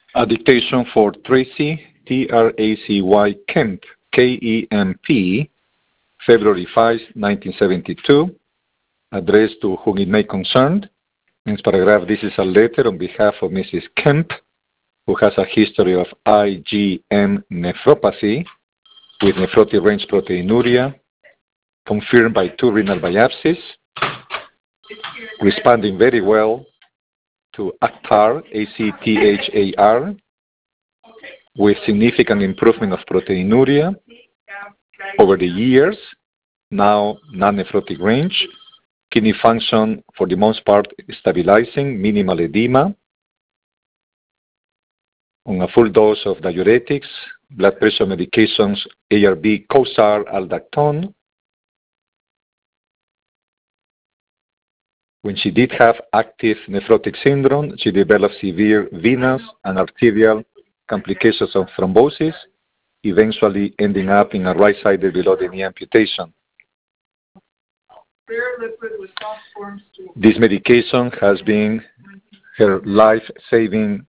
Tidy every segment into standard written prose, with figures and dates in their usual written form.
A dictation for Tracy, T-R-A-C-Y, Kemp, K-E-M-P, February 5, 1972, addressed to whom it may concern. In this paragraph, this is a letter on behalf of Mrs. Kemp, who has a history of IgM nephropathy with nephrotic range proteinuria, confirmed by 2 renal biopsies, responding very well to Acthar, A-C-T-H-A-R, with significant improvement of proteinuria over the years, now non-nephrotic range, kidney function for the most part stabilizing, minimal edema, on a full dose of diuretics, blood pressure medications, ARB, Cosar, Aldactone. When she did have active nephrotic syndrome, she developed severe venous and arterial complications of thrombosis, eventually ending up in a right-sided below-the-knee amputation. This medication has been her life-saving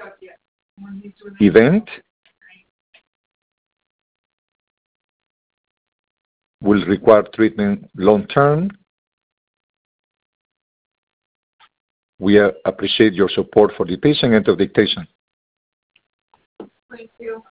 event. Will require treatment long-term. We appreciate your support for the patient. End of dictation. Thank you.